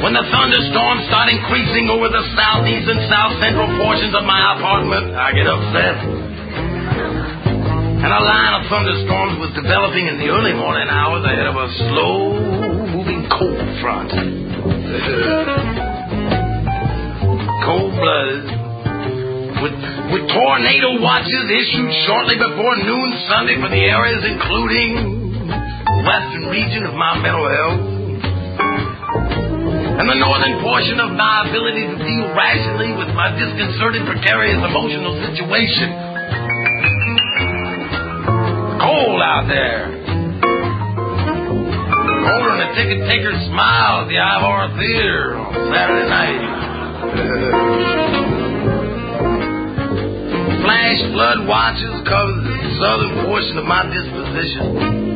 When the thunderstorms start increasing over the southeast and south central portions of my apartment, I get upset. And a line of thunderstorms was developing in the early morning hours ahead of a slow-moving cold front. Cold-blooded. With tornado watches issued shortly before noon Sunday for the areas including the western region of my mental health and the northern portion of my ability to deal rationally with my disconcerted, precarious emotional situation. Cold out there. Colder than a ticket taker's smile at the Ivor Theater on Saturday night. Flash flood watches cover the southern portion of my disposition.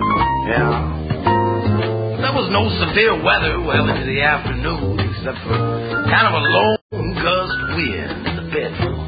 Yeah. There was no severe weather well into the afternoon, except for kind of a lone gust wind in the bedroom.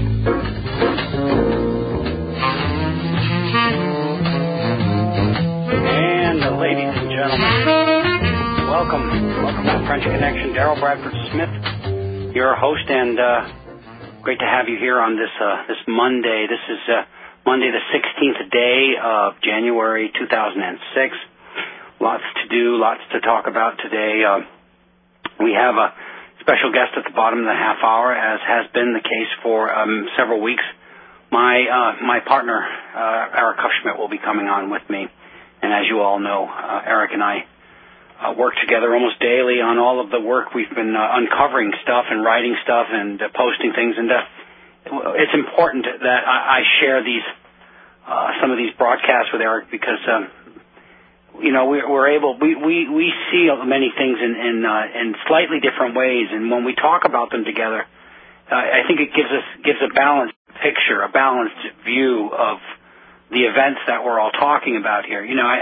And ladies and gentlemen, welcome to French Connection. Daryl Bradford Smith, your host, and great to have you here on this Monday. This is Monday the 16th day of January 2006. Lots to do, lots to talk about today. We have a special guest at the bottom of the half hour, as has been the case for several weeks. My partner, Eric Hufschmidt, will be coming on with me. And as you all know, Eric and I work together almost daily on all of the work. We've been uncovering stuff and writing stuff and posting things, and it's important that I share some of these broadcasts with Eric because we're able we see many things in slightly different ways, and when we talk about them together, I think it gives a balanced picture, a balanced view of the events that we're all talking about here.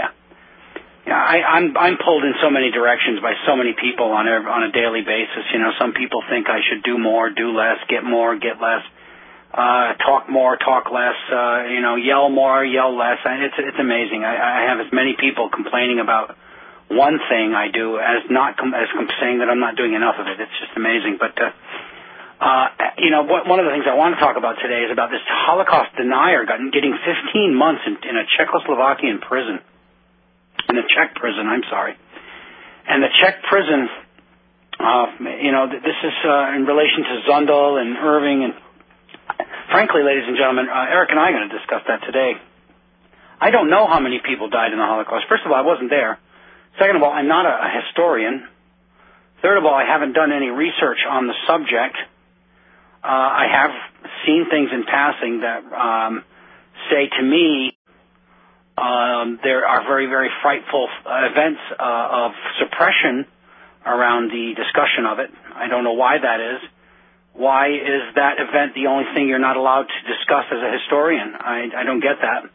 I'm pulled in so many directions by so many people on a daily basis. Some people think I should do more, do less, get more, get less, talk more, talk less, yell more, yell less. It's amazing. I have as many people complaining about one thing I do as saying that I'm not doing enough of it. It's just amazing. But one of the things I want to talk about today is about this Holocaust denier getting 15 months in a Czechoslovakian prison. In a Czech prison, I'm sorry. And the Czech prison, this is in relation to Zundel and Irving. And frankly, ladies and gentlemen, Eric and I are going to discuss that today. I don't know how many people died in the Holocaust. First of all, I wasn't there. Second of all, I'm not a historian. Third of all, I haven't done any research on the subject. I have seen things in passing that say to me there are very, very frightful events of suppression around the discussion of it. I don't know why that is. Why is that event the only thing you're not allowed to discuss as a historian? I don't get that.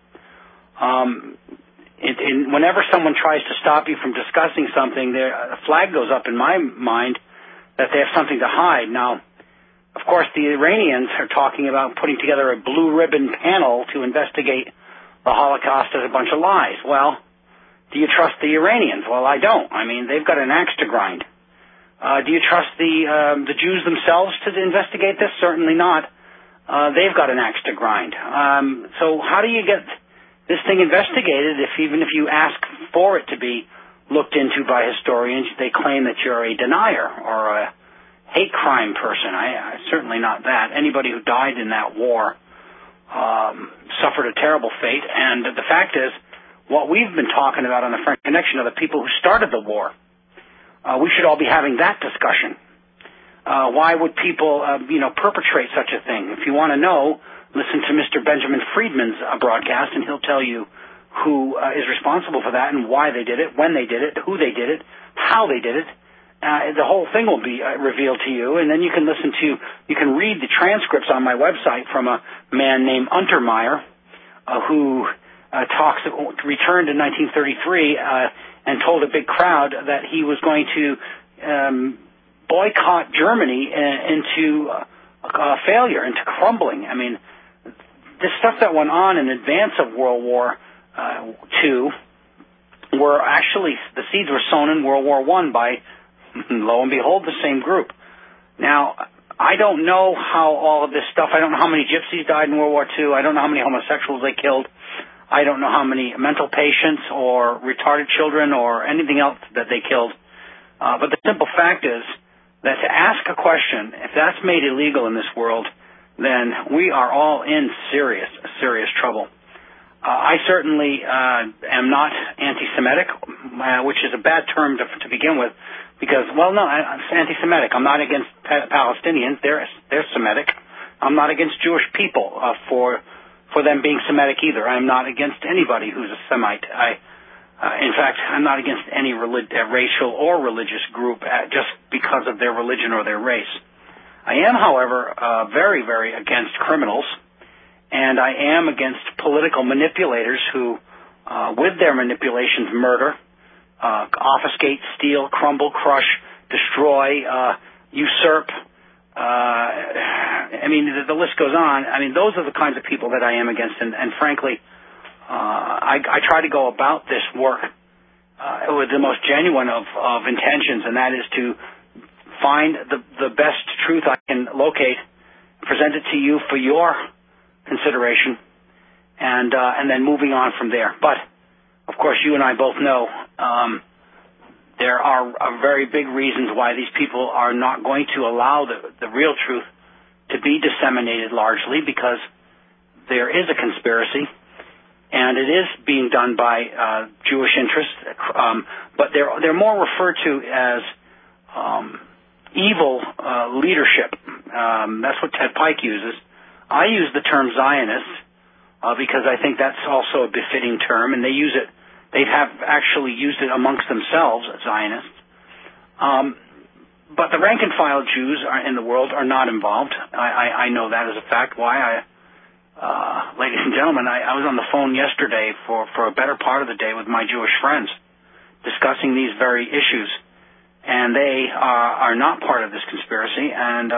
Whenever someone tries to stop you from discussing something, a flag goes up in my mind that they have something to hide. Now, of course, the Iranians are talking about putting together a blue ribbon panel to investigate the Holocaust as a bunch of lies. Well, do you trust the Iranians? Well, I don't. I mean, they've got an axe to grind. Do you trust the Jews themselves to investigate this? Certainly not. They've got an axe to grind. So how do you get this thing investigated even if you ask for it to be looked into by historians? They claim that you're a denier or a hate crime person. I certainly not that. Anybody who died in that war suffered a terrible fate. And the fact is, what we've been talking about on the French Connection are the people who started the war. We should all be having that discussion. Why would people, perpetrate such a thing? If you want to know, listen to Mr. Benjamin Friedman's broadcast, and he'll tell you who is responsible for that and why they did it, when they did it, who they did it, how they did it. The whole thing will be revealed to you, and then you can you can read the transcripts on my website from a man named Untermeyer, who returned in 1933 and told a big crowd that he was going to boycott Germany into failure, into crumbling. I mean, this stuff that went on in advance of World War II were actually, the seeds were sown in World War I by lo and behold, the same group. Now, I don't know how all of this stuff, I don't know how many gypsies died in World War II. I don't know how many homosexuals they killed. I don't know how many mental patients or retarded children or anything else that they killed. But the simple fact is that to ask a question, if that's made illegal in this world, then we are all in serious trouble. I certainly am not anti-Semitic, which is a bad term to begin with, because, well, no, I'm anti-Semitic. I'm not against Palestinians. They're Semitic. I'm not against Jewish people for them being Semitic either. I'm not against anybody who's a Semite. In fact, I'm not against any racial or religious group just because of their religion or their race. I am, however, very, very against criminals, and I am against political manipulators who, with their manipulations, murder, obfuscate, steal, crumble, crush, destroy, usurp. I mean, the list goes on. I mean, those are the kinds of people that I am against, and frankly, I try to go about this work with the most genuine of intentions, and that is to find the best truth I can locate, present it to you for your consideration, and then moving on from there. But of course, you and I both know there are very big reasons why these people are not going to allow the real truth to be disseminated largely, because there is a conspiracy, and it is being done by Jewish interests, but they're more referred to as evil leadership. That's what Ted Pike uses. I use the term Zionist because I think that's also a befitting term, and they use it. They have actually used it amongst themselves, Zionists. But the rank and file Jews in the world are not involved. I know that as a fact. Why? Ladies and gentlemen, I was on the phone yesterday for a better part of the day with my Jewish friends discussing these very issues. And they are not part of this conspiracy, and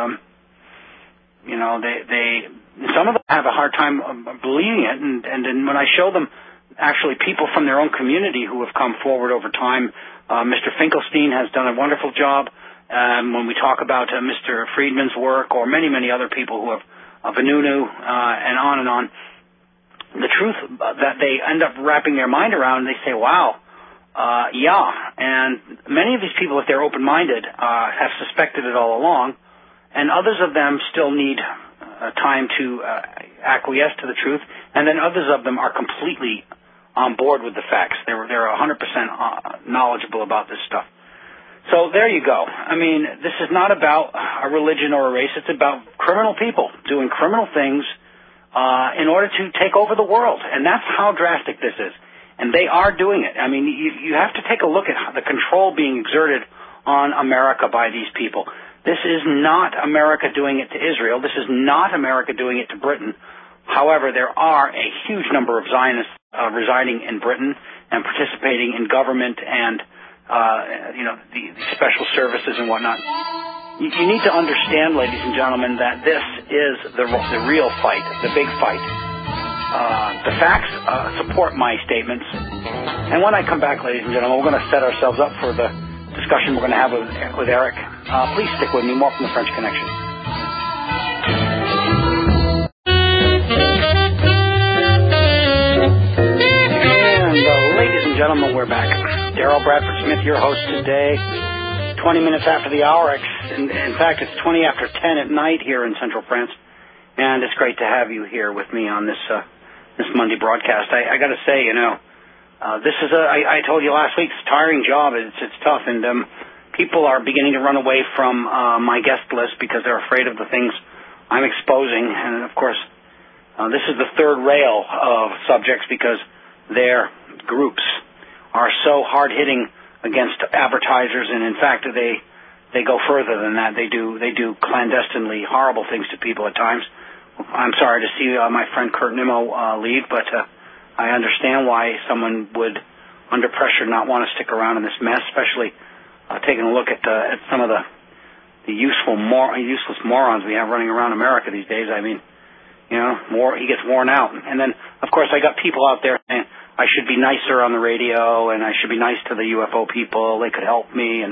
they some of them have a hard time believing it. And then when I show them actually people from their own community who have come forward over time, Mr. Finkelstein has done a wonderful job. When we talk about Mr. Friedman's work, or many other people who have Vanunu, and on, the truth that they end up wrapping their mind around, they say, "Wow." And many of these people, if they're open-minded, have suspected it all along, and others of them still need time to acquiesce to the truth, and then others of them are completely on board with the facts. They're 100% knowledgeable about this stuff. So there you go. I mean, this is not about a religion or a race. It's about criminal people doing criminal things in order to take over the world, and that's how drastic this is. And they are doing it. I mean, you have to take a look at the control being exerted on America by these people. This is not America doing it to Israel. This is not America doing it to Britain. However, there are a huge number of Zionists residing in Britain and participating in government and, the special services and whatnot. You need to understand, ladies and gentlemen, that this is the real fight, the big fight. The facts support my statements. And when I come back, ladies and gentlemen, we're going to set ourselves up for the discussion we're going to have with Eric. Please stick with me. More from the French Connection. And ladies and gentlemen, we're back. Daryl Bradford Smith, your host today. 20 minutes after the hour. In fact, it's 20 after 10 at night here in Central France. And it's great to have you here with me on this Monday broadcast. I got to say, this is I told you last week, it's a tiring job. It's tough, and people are beginning to run away from my guest list because they're afraid of the things I'm exposing. And of course, this is the third rail of subjects because their groups are so hard-hitting against advertisers, and in fact, they go further than that. They do clandestinely horrible things to people at times. I'm sorry to see my friend Kurt Nimmo leave, but I understand why someone would, under pressure, not want to stick around in this mess, especially taking a look at some of the useless morons we have running around America these days. I mean, he gets worn out. And then, of course, I got people out there saying I should be nicer on the radio, and I should be nice to the UFO people. They could help me, and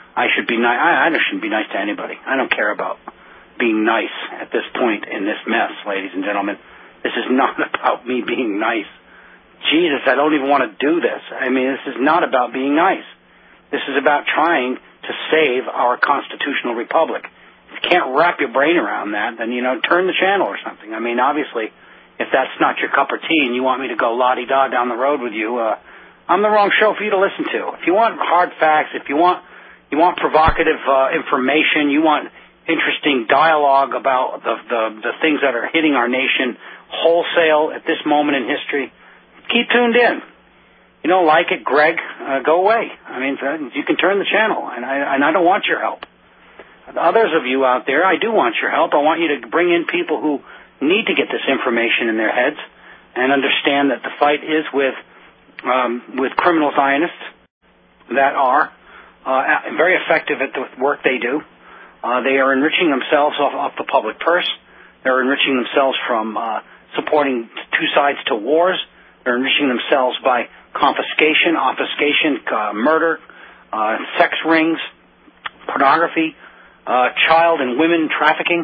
I should be nice. I shouldn't be nice to anybody. I don't care about being nice at this point in this mess, ladies and gentlemen. This is not about me being nice. Jesus, I don't even want to do this. I mean, this is not about being nice. This is about trying to save our constitutional republic. If you can't wrap your brain around that, then, turn the channel or something. I mean, obviously, if that's not your cup of tea and you want me to go la-di-da down the road with you, I'm the wrong show for you to listen to. If you want hard facts, if you want provocative information, you want interesting dialogue about the things that are hitting our nation wholesale at this moment in history, keep tuned in. You don't like it, Greg, go away. I mean, you can turn the channel, and I don't want your help. Others of you out there, I do want your help. I want you to bring in people who need to get this information in their heads and understand that the fight is with criminal Zionists that are very effective at the work they do. They are enriching themselves off the public purse. They're enriching themselves from supporting two sides to wars. They're enriching themselves by confiscation, obfuscation, murder, sex rings, pornography, child and women trafficking.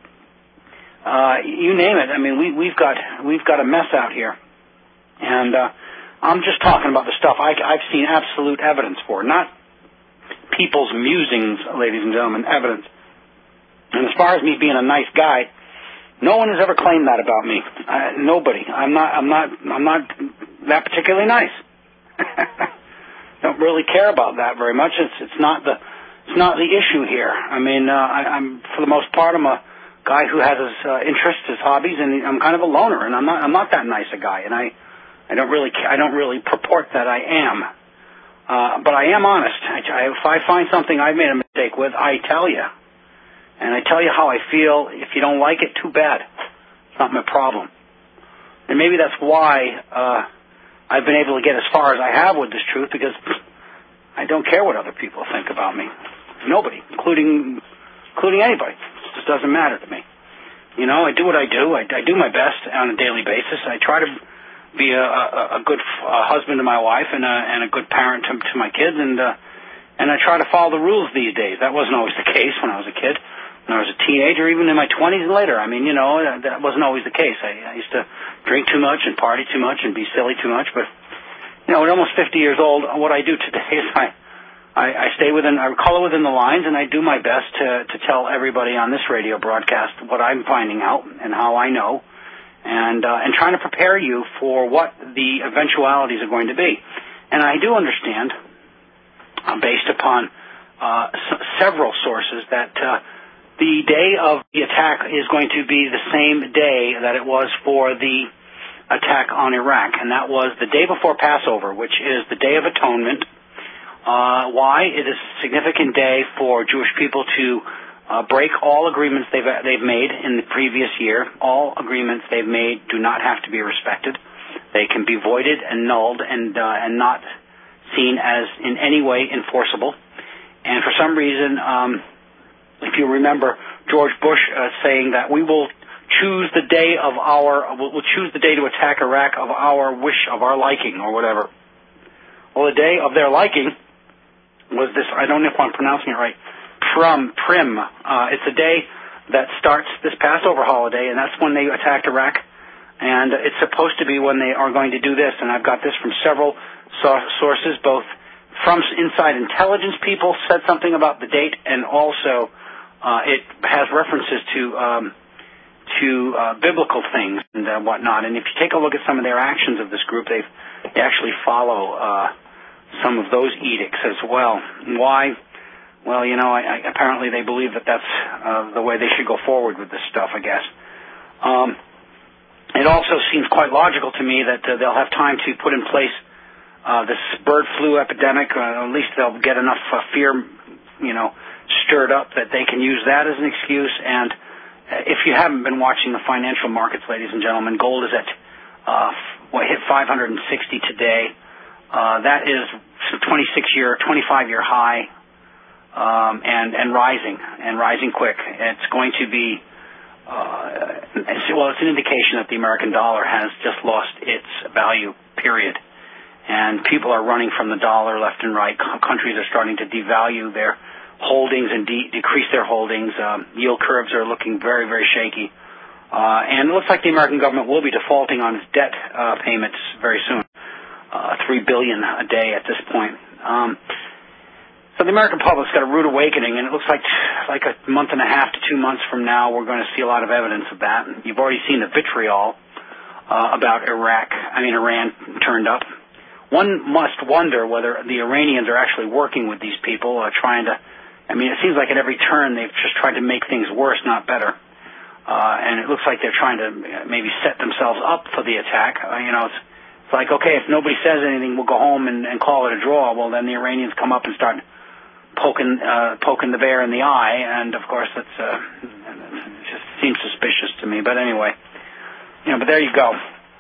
You name it. I mean, we've got a mess out here, and I'm just talking about the stuff I've seen absolute evidence for, not people's musings, ladies and gentlemen, evidence. And as far as me being a nice guy, no one has ever claimed that about me. Nobody. I'm not that particularly nice. Don't really care about that very much. It's not the issue here. I mean, I'm for the most part, I'm a guy who has his interests, his hobbies, and I'm kind of a loner, and I'm not that nice a guy, and I don't really purport that I am. But I am honest. If I find something I've made a mistake with, I tell you. And I tell you how I feel. If you don't like it, too bad. It's not my problem. And maybe that's why I've been able to get as far as I have with this truth, because I don't care what other people think about me. Nobody, including anybody. It just doesn't matter to me. I do what I do. I do my best on a daily basis. I try to be a good husband to my wife and a good parent to my kids, and I try to follow the rules these days. That wasn't always the case when I was a kid, when I was a teenager, even in my 20s and later. I mean, that wasn't always the case. I used to drink too much and party too much and be silly too much, but at almost 50 years old, what I do today is I color within the lines, and I do my best to tell everybody on this radio broadcast what I'm finding out and how I know, and trying to prepare you for what the eventualities are going to be. And I do understand, based upon several sources, that the day of the attack is going to be the same day that it was for the attack on Iraq, and that was the day before Passover, which is the Day of Atonement. Why? It is a significant day for Jewish people to break all agreements they've made in the previous year. All agreements they've made do not have to be respected. They can be voided and nulled and not seen as in any way enforceable. And for some reason, if you remember George Bush saying that we will choose the day we'll choose the day to attack Iraq of our wish, of our liking, or whatever. Well, the day of their liking was this, I don't know if I'm pronouncing it right, Purim. It's a day that starts this Passover holiday, and that's when they attacked Iraq. And it's supposed to be when they are going to do this. And I've got this from several sources, both from inside intelligence people said something about the date, and also it has references to biblical things and whatnot. And if you take a look at some of their actions of this group, they actually follow some of those edicts as well. Why? Well, apparently they believe that that's the way they should go forward with this stuff, I guess. It also seems quite logical to me that they'll have time to put in place this bird flu epidemic. At least they'll get enough fear, stirred up that they can use that as an excuse. And if you haven't been watching the financial markets, ladies and gentlemen, gold is at hit 560 today. That is 25-year high, and rising quick. It's going to be it's an indication that the American dollar has just lost its value, period. And people are running from the dollar left and right. Countries are starting to devalue their holdings and decrease their holdings. Yield curves are looking very, very shaky. And it looks like the American government will be defaulting on its debt payments very soon, $3 billion a day at this point. So the American public's got a rude awakening, and it looks like a month and a half to 2 months from now we're going to see a lot of evidence of that. You've already seen the vitriol about Iran turned up. One must wonder whether the Iranians are actually working with these people, trying to. It seems like at every turn they've just tried to make things worse, not better. And it looks like they're trying to maybe set themselves up for the attack. It's like, okay, if nobody says anything, we'll go home and call it a draw. Well, then the Iranians come up and start poking the bear in the eye, and of course it just seems suspicious to me. But anyway, but there you go.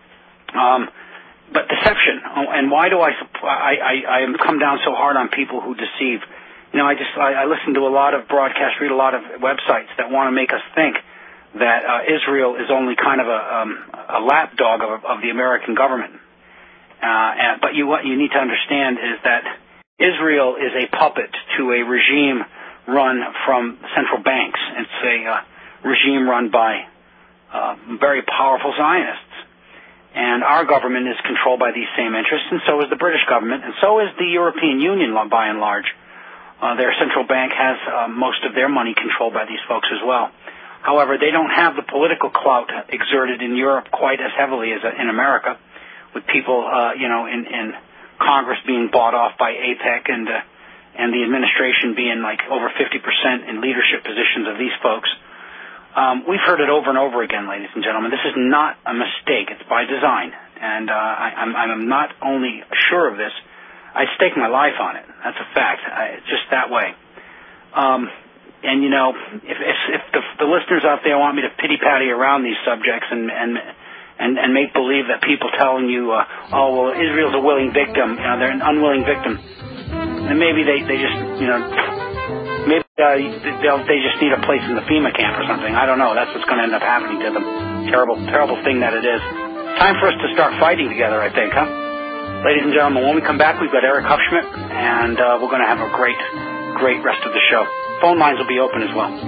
But deception, and why do I come down so hard on people who deceive? I listen to a lot of broadcasts, read a lot of websites that want to make us think that Israel is only kind of a lapdog of the American government. But what you need to understand is that Israel is a puppet to a regime run from central banks. It's a regime run by very powerful Zionists. And our government is controlled by these same interests, and so is the British government, and so is the European Union by and large. Their central bank has most of their money controlled by these folks as well. However, they don't have the political clout exerted in Europe quite as heavily as in America, with people, in Congress being bought off by AIPAC and the administration being like over 50% in leadership positions of these folks. We've heard it over and over again, ladies and gentlemen. This is not a mistake. It's by design. And I'm not only sure of this, I'd stake my life on it. That's a fact. It's just that way. And, if the listeners out there want me to pity-patty around these subjects and make believe that people telling you, Israel's a willing victim, they're an unwilling victim, then maybe they just, maybe they just need a place in the FEMA camp or something. I don't know. That's what's going to end up happening to them. Terrible, terrible thing that it is. Time for us to start fighting together, I think, huh? Ladies and gentlemen, when we come back, we've got Eric Hufschmidt, and we're going to have a great, great rest of the show. Phone lines will be open as well.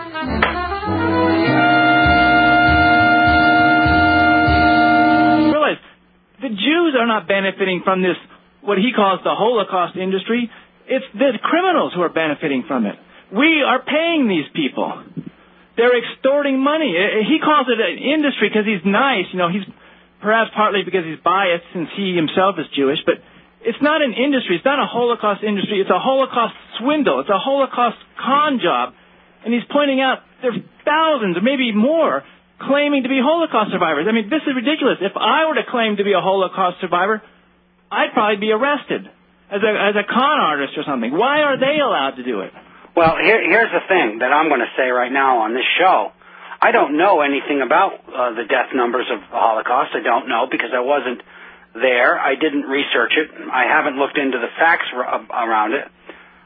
Realize the Jews are not benefiting from this, what he calls the Holocaust industry. It's the criminals who are benefiting from it. We are paying these people. They're extorting money. He calls it an industry because he's nice. He's perhaps partly because he's biased since he himself is Jewish, but it's not an industry. It's not a Holocaust industry. It's a Holocaust swindle. It's a Holocaust con job. And he's pointing out there's thousands or maybe more claiming to be Holocaust survivors. This is ridiculous. If I were to claim to be a Holocaust survivor, I'd probably be arrested as a con artist or something. Why are they allowed to do it? Well, here's the thing that I'm going to say right now on this show. I don't know anything about the death numbers of the Holocaust. I don't know because I wasn't there. I didn't research it. I haven't looked into the facts around it.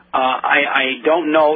I don't know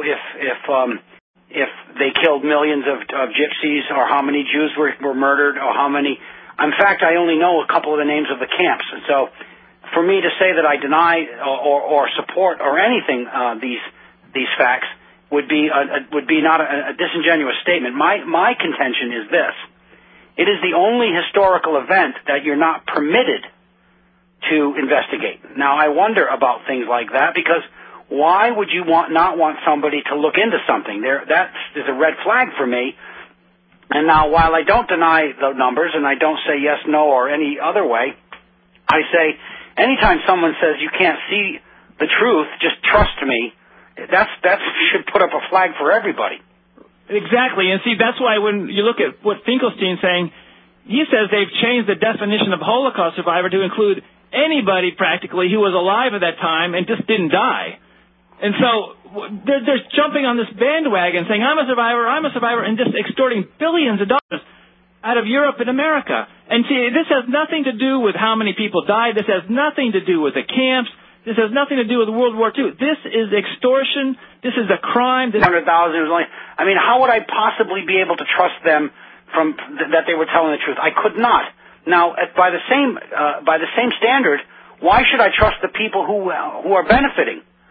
if they killed millions of gypsies or how many Jews were murdered or how many. In fact, I only know a couple of the names of the camps. And so for me to say that I deny or support or anything these facts would be not a disingenuous statement. My contention is this: it is the only historical event that you're not permitted to investigate. Now, I wonder about things like that because why would you not want somebody to look into something? That is a red flag for me. And now, while I don't deny the numbers and I don't say yes, no, or any other way, I say anytime someone says you can't see the truth, just trust me. That should put up a flag for everybody. Exactly. And see, that's why when you look at what Finkelstein's saying, he says they've changed the definition of Holocaust survivor to include anybody practically who was alive at that time and just didn't die. And so they're jumping on this bandwagon saying, I'm a survivor, and just extorting billions of dollars out of Europe and America. And see, this has nothing to do with how many people died. This has nothing to do with the camps. This has nothing to do with World War II. This is extortion. This is a crime. 100,000 was only. How would I possibly be able to trust them that they were telling the truth? I could not. Now, by the same standard, why should I trust the people who are benefiting?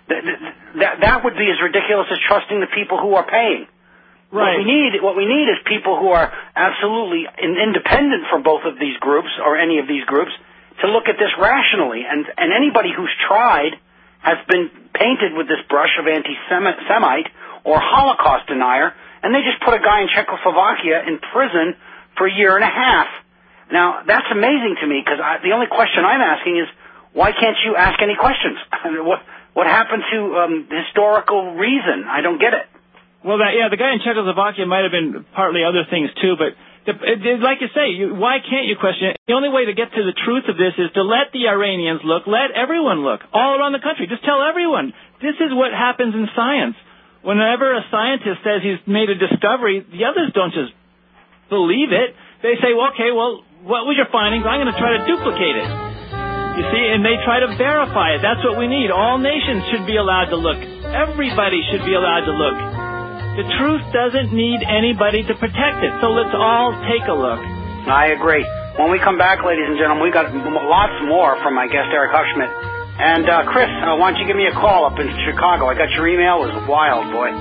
That would be as ridiculous as trusting the people who are paying. Right. What we need is people who are absolutely independent from both of these groups or any of these groups to look at this rationally. And anybody who's tried has been painted with this brush of anti-Semite or Holocaust denier, and they just put a guy in Czechoslovakia in prison for a year and a half. Now, that's amazing to me, because the only question I'm asking is, why can't you ask any questions? What happened to historical reason? I don't get it. Well, the guy in Czechoslovakia might have been partly other things, too, but like you say, why can't you question it? The only way to get to the truth of this is to let the Iranians look, let everyone look, all around the country. Just tell everyone, this is what happens in science. Whenever a scientist says he's made a discovery, the others don't just believe it. They say, well, okay, well, what was your findings? I'm going to try to duplicate it. You see, and they try to verify it. That's what we need. All nations should be allowed to look. Everybody should be allowed to look. The truth doesn't need anybody to protect it, so let's all take a look. I agree. When we come back, ladies and gentlemen, we've got lots more from my guest, Eric Hufschmidt. And, Chris, why don't you give me a call up in Chicago? I got your email. It was wild, boy.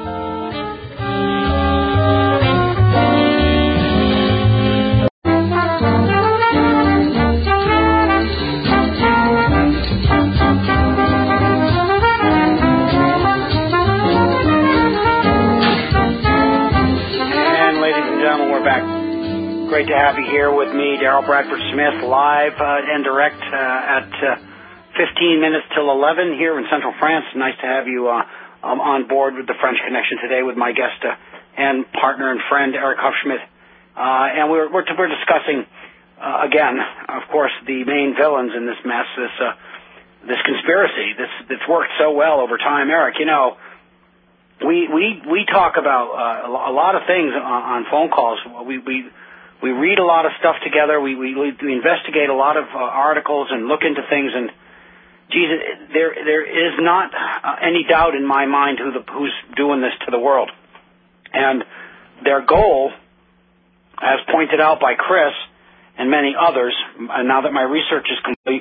Great to have you here with me, Daryl Bradford Smith, live and direct at 15 minutes till 11 here in Central France. Nice to have you on board with the French Connection today with my guest and partner and friend, Eric Hufschmidt. And we're discussing, again, of course, the main villains in this mess, this conspiracy that's worked so well over time. Eric, you know, we talk about a lot of things on phone calls. We read a lot of stuff together. We investigate a lot of articles and look into things. And, geez, there is not any doubt in my mind who's doing this to the world. And their goal, as pointed out by Chris and many others, now that my research is complete,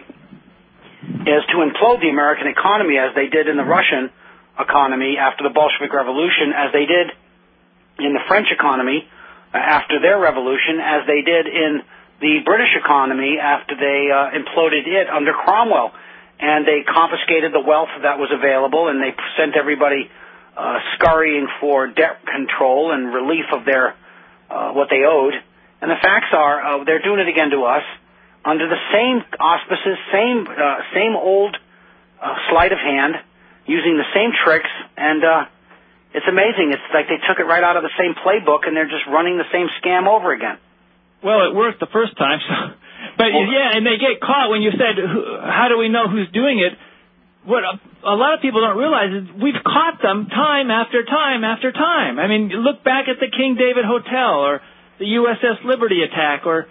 is to implode the American economy as they did in the Russian economy after the Bolshevik Revolution, as they did in the French economy after their revolution, as they did in the British economy after they imploded it under Cromwell. And they confiscated the wealth that was available, and they sent everybody scurrying for debt control and relief of their what they owed. And the facts are they're doing it again to us under the same auspices, same old sleight of hand, using the same tricks, and it's amazing. It's like they took it right out of the same playbook, and they're just running the same scam over again. Well, it worked the first time, but yeah, and they get caught. When you said, how do we know who's doing it? What a lot of people don't realize is we've caught them time after time after time. I mean, look back at the King David Hotel or the USS Liberty attack or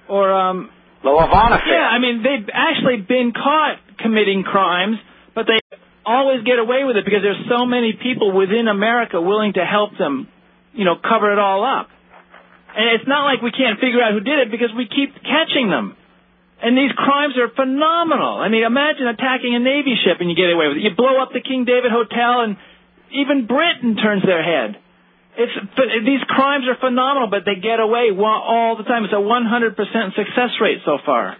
the Lavon affair. Yeah, I mean, they've actually been caught committing crimes, but they always get away with it because there's so many people within America willing to help them, cover it all up. And it's not like we can't figure out who did it because we keep catching them. And these crimes are phenomenal. I mean, imagine attacking a Navy ship and you get away with it. You blow up the King David Hotel and even Britain turns their head. These crimes are phenomenal, but they get away all the time. It's a 100% success rate so far.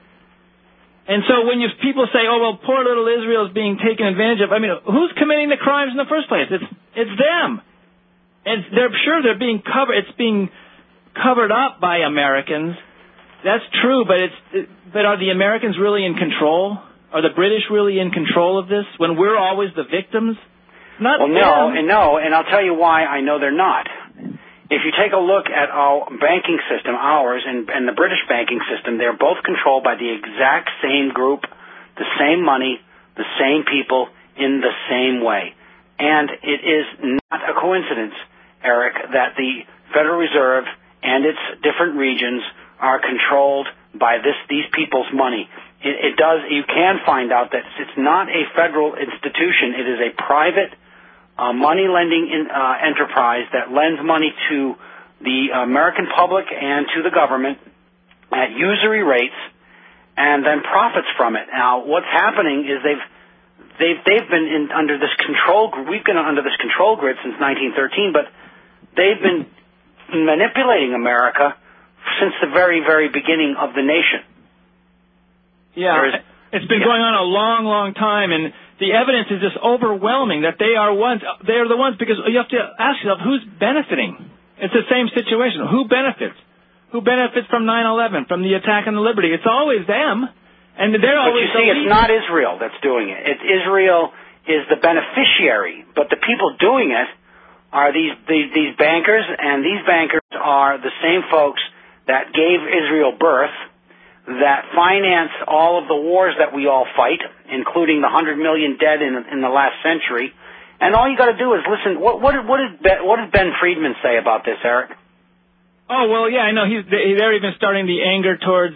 And so when people say, oh, well, poor little Israel is being taken advantage of, I mean, who's committing the crimes in the first place? It's them. And they're being covered. It's being covered up by Americans. That's true, but are the Americans really in control? Are the British really in control of this when we're always the victims? Not them. No, and I'll tell you why I know they're not. If you take a look at our banking system, ours, and the British banking system, they're both controlled by the exact same group, the same money, the same people, in the same way. And it is not a coincidence, Eric, that the Federal Reserve and its different regions are controlled by these people's money. You can find out that it's not a federal institution. It is a private money-lending enterprise that lends money to the American public and to the government at usury rates and then profits from it. Now, what's happening is they've been under this control. We've been under this control grid since 1913, but they've been manipulating America since the very, very beginning of the nation. Yeah, it's been going on a long, long time, and the evidence is just overwhelming that they are the ones, because you have to ask yourself, who's benefiting? It's the same situation. Who benefits? Who benefits from 9/11, from the attack on the Liberty? It's always them, and they're always. But you see, it's not Israel that's doing it. Israel is the beneficiary, but the people doing it are these bankers, and these bankers are the same folks that gave Israel birth, that finance all of the wars that we all fight, including the 100 million dead in the last century. And all you got to do is listen. What did Ben Friedman say about this, Eric? Oh well, yeah, I know. They're even starting the anger towards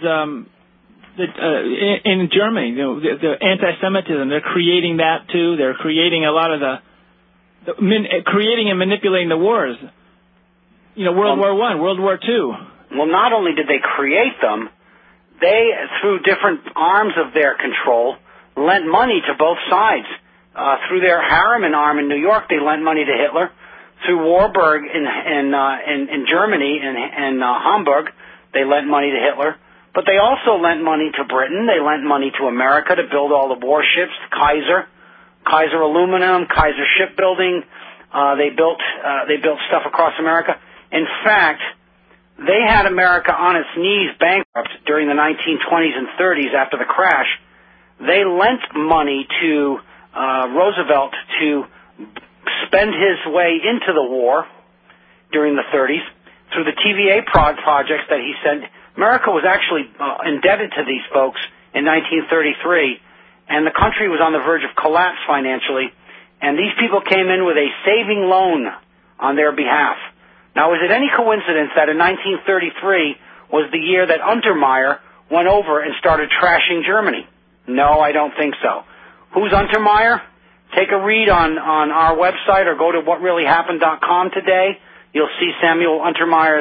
in Germany. The anti-Semitism. They're creating that too. They're creating a lot of creating and manipulating the wars. World War I, World War II. Well, not only did they create them, they, through different arms of their control, lent money to both sides. Through their Harriman arm in New York, they lent money to Hitler. Through Warburg in Germany and Hamburg, they lent money to Hitler. But they also lent money to Britain. They lent money to America to build all the warships, Kaiser Aluminum, Kaiser Shipbuilding. They built stuff across America. In fact, they had America on its knees bankrupt during the 1920s and 30s after the crash. They lent money to Roosevelt to spend his way into the war during the 30s through the TVA projects that he sent. America was actually indebted to these folks in 1933, and the country was on the verge of collapse financially, and these people came in with a saving loan on their behalf. Now, is it any coincidence that in 1933 was the year that Untermeyer went over and started trashing Germany? No, I don't think so. Who's Untermeyer? Take a read on our website or go to whatreallyhappened.com today. You'll see Samuel Untermeyer's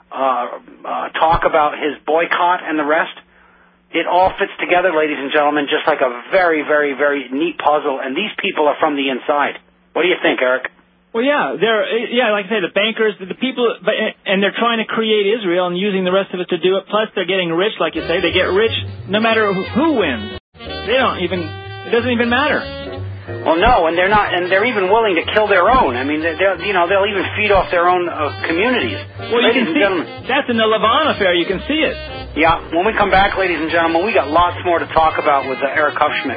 talk about his boycott and the rest. It all fits together, ladies and gentlemen, just like a very, very, very neat puzzle, and these people are from the inside. What do you think, Eric? Well, yeah, like I say, the bankers, the people, and they're trying to create Israel and using the rest of it to do it. Plus, they're getting rich, like you say. They get rich no matter who wins. It doesn't even matter. Well, no, and they're not, and they're even willing to kill their own. I mean, they'll even feed off their own communities. Well, you can see that's in the Lavon affair. You can see it. Yeah. When we come back, ladies and gentlemen, we got lots more to talk about with Eric Hufschmidt.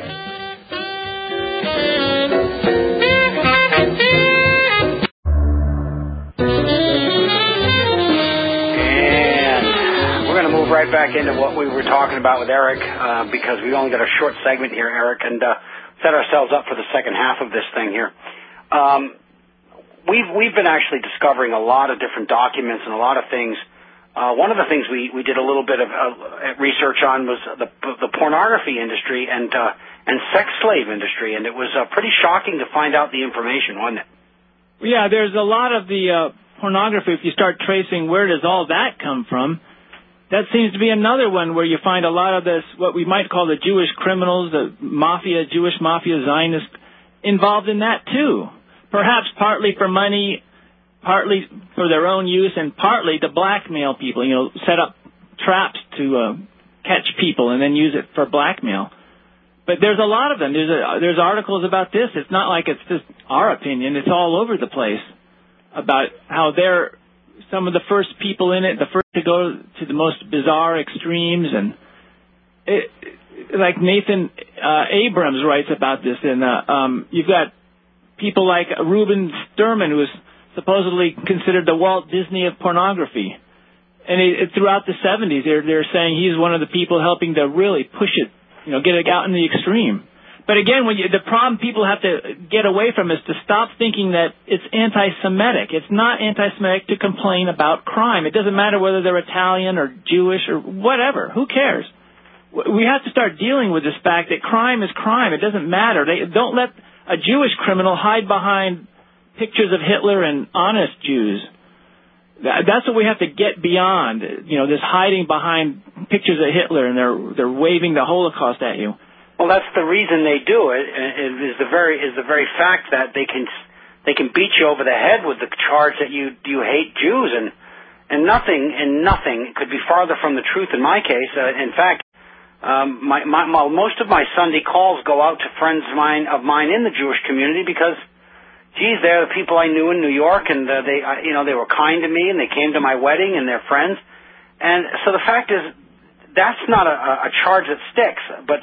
Move right back into what we were talking about with Eric because we've only got a short segment here, Eric, and set ourselves up for the second half of this thing here. We've been actually discovering a lot of different documents and a lot of things. One of the things we did a little bit of research on was the pornography industry and sex slave industry, and it was pretty shocking to find out the information, wasn't it? Yeah, there's a lot of the pornography. If you start tracing where does all that come from, that seems to be another one where you find a lot of this, what we might call the Jewish criminals, the mafia, Jewish mafia, Zionists, involved in that too. Perhaps partly for money, partly for their own use, and partly to blackmail people, set up traps to catch people and then use it for blackmail. But there's a lot of them. There's articles about this. It's not like it's just our opinion. It's all over the place about how they're some of the first people in it, the first to go to the most bizarre extremes, and like Nathan Abrams writes about this. And you've got people like Reuben Sturman, who is supposedly considered the Walt Disney of pornography. And throughout the 70s, they're saying he's one of the people helping to really push it, get it out in the extreme. But again, the problem people have to get away from is to stop thinking that it's anti-Semitic. It's not anti-Semitic to complain about crime. It doesn't matter whether they're Italian or Jewish or whatever. Who cares? We have to start dealing with this fact that crime is crime. It doesn't matter. Don't let a Jewish criminal hide behind pictures of Hitler and honest Jews. That's what we have to get beyond. This hiding behind pictures of Hitler and they're waving the Holocaust at you. Well, Well, that's the reason they do it. Is the very fact that they can beat you over the head with the charge that you hate Jews, and nothing could be farther from the truth in my case. In fact, most of my Sunday calls go out to friends of mine in the Jewish community because, geez, they're the people I knew in New York, and they were kind to me, and they came to my wedding, and they're friends. And so the fact is, that's not a charge that sticks, but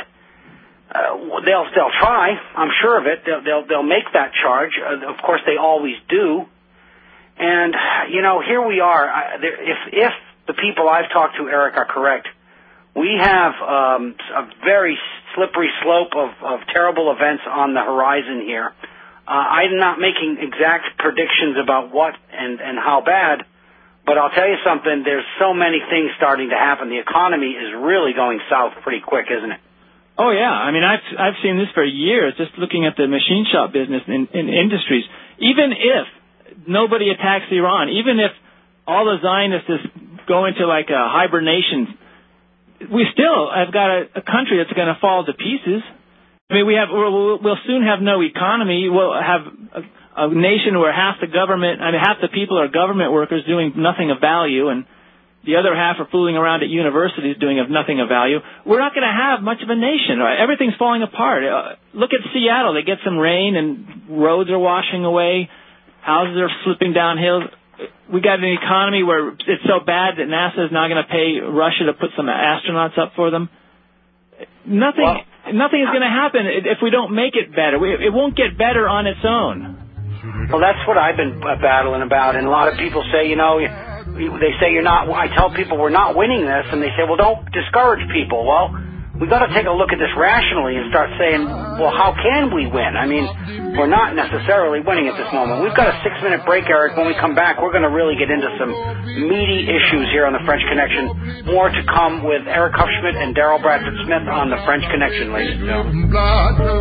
they'll try. I'm sure of it. They'll make that charge. Of course, they always do. And here we are. If the people I've talked to, Eric, are correct, we have a very slippery slope of terrible events on the horizon here. I'm not making exact predictions about what and how bad, but I'll tell you something. There's so many things starting to happen. The economy is really going south pretty quick, isn't it? Oh, yeah. I mean, I've seen this for years, just looking at the machine shop business in industries. Even if nobody attacks Iran, even if all the Zionists go into like a hibernation, we still have got a country that's going to fall to pieces. I mean, we'll soon have no economy. We'll have a nation where half the people are government workers doing nothing of value, and the other half are fooling around at universities doing nothing of value. We're not going to have much of a nation. Right? Everything's falling apart. Look at Seattle. They get some rain and roads are washing away. Houses are slipping down hills. We got an economy where it's so bad that NASA is not going to pay Russia to put some astronauts up for them. Nothing is going to happen if we don't make it better. It won't get better on its own. Well, that's what I've been battling about. And a lot of people say, they say you're not. I tell people we're not winning this, and they say, well, don't discourage people. Well, we've got to take a look at this rationally and start saying, well, how can we win? I mean, we're not necessarily winning at this moment. We've got a 6-minute break, Eric. When we come back, we're going to really get into some meaty issues here on the French Connection. More to come with Eric Hufschmidt and Daryl Bradford Smith on the French Connection, ladies and gentlemen.